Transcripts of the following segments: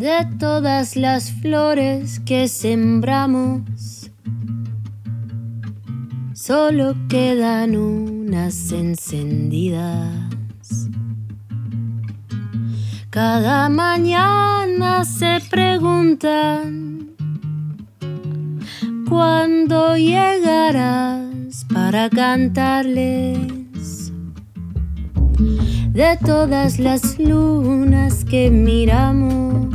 De todas las flores que sembramos, solo quedan unas encendidas. Cada mañana se preguntan ¿cuándo llegarás para cantarles? De todas las lunas que miramos,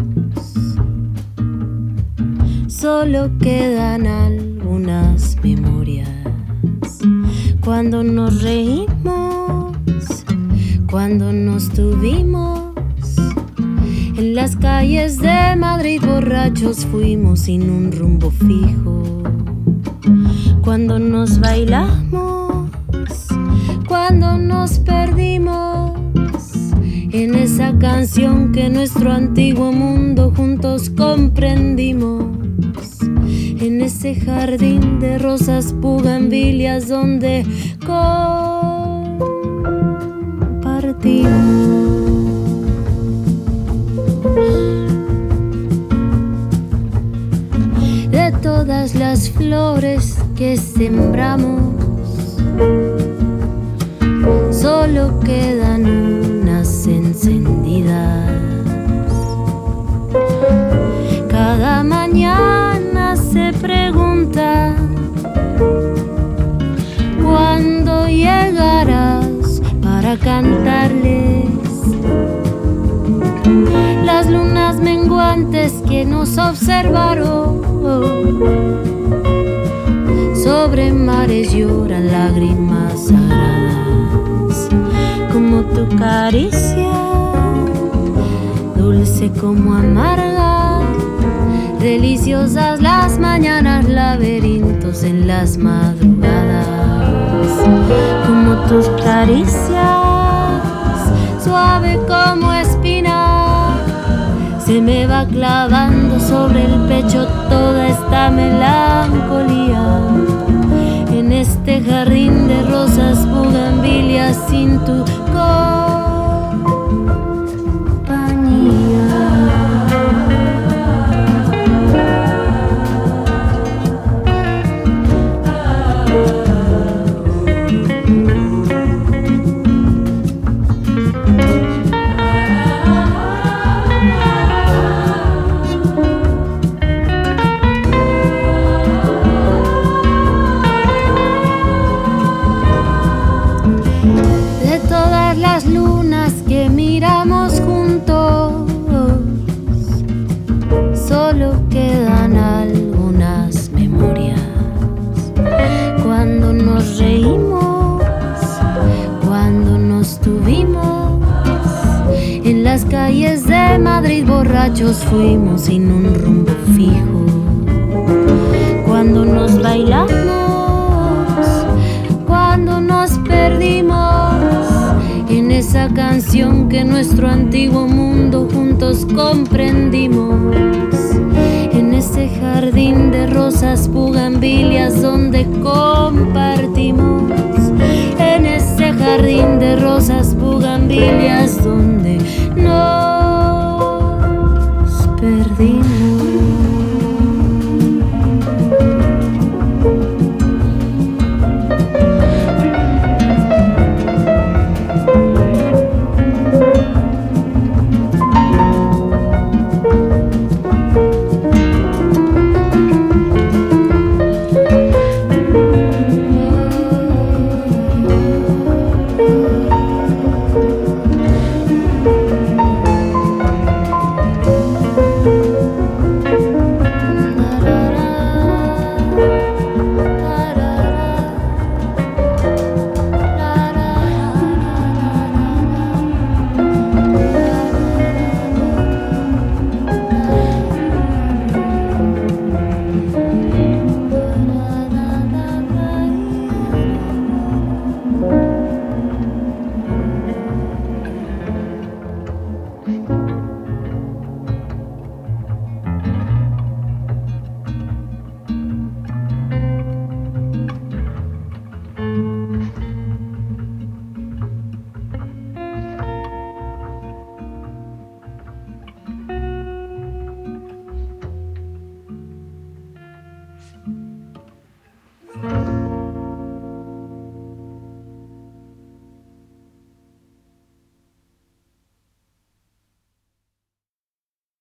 solo quedan algunas memorias. Cuando nos reímos, cuando nos tuvimos, en las calles de Madrid borrachos fuimos sin un rumbo fijo. Cuando nos bailamos, cuando nos perdimos en esa canción que nuestro antiguo mundo juntos comprendimos. En ese jardín de rosas bugambilias donde compartimos. De todas las flores que sembramos, solo quedan unas encendidas. Cada mañana se pregunta ¿cuándo llegarás para cantarles? Las lunas menguantes que nos observaron sobre mares lloran lágrimas sagradas, como tu caricia, dulce como amarga, deliciosas las mañanas, laberintos en las madrugadas, como tus caricias, suave como espina, se me va clavando sobre el pecho toda esta melancolía. En este jardín de rosas bugambilias sin tu las lunas que miramos juntos, solo quedan algunas memorias. Cuando nos reímos, cuando nos tuvimos, en las calles de Madrid borrachos fuimos sin un rumbo fijo. Cuando nos bailamos, cuando nos perdimos en esa canción que nuestro antiguo mundo juntos comprendimos. En ese jardín de rosas bugambilias donde compartimos.